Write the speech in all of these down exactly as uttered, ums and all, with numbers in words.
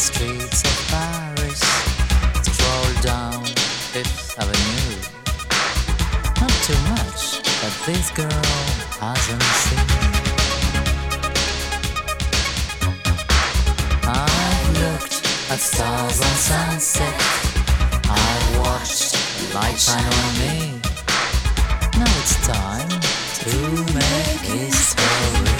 streets of Paris, stroll down Fifth Avenue. Not too much that this girl hasn't seen. I've looked at stars on sunset, I've watched the light shine on me. Now it's time to make history.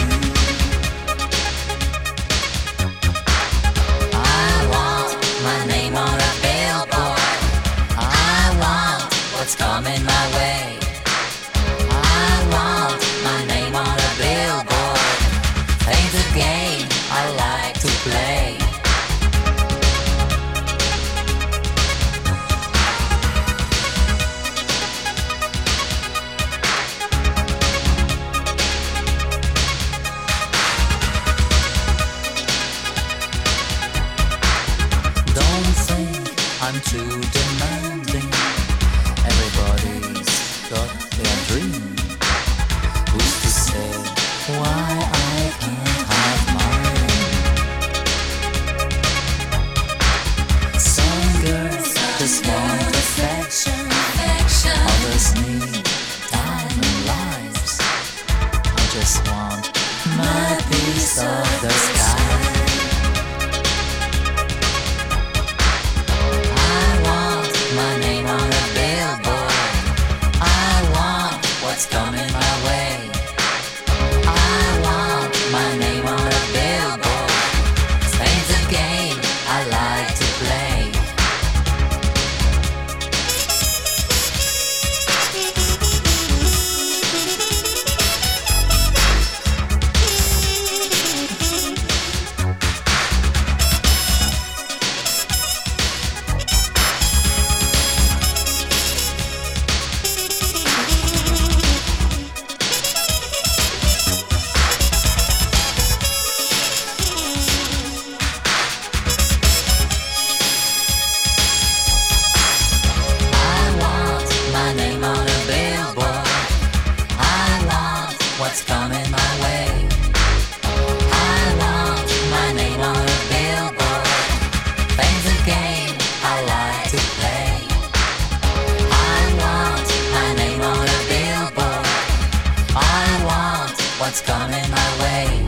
What's coming my way? I want my name on a billboard. Ain't the game I like to play. Don't think I'm too demanding. Everybody's got their dream. Who's to say why I can't have mine? Some girls just want affection, others need time and lives. I just want my piece of the sky. I want my name on a billboard. I want what's coming my way. I want my name on a billboard. Ain't the game I like to play. What's coming my way? I want my name on a billboard. Fame's a game I like to play. I want my name on a billboard. I want what's coming my way.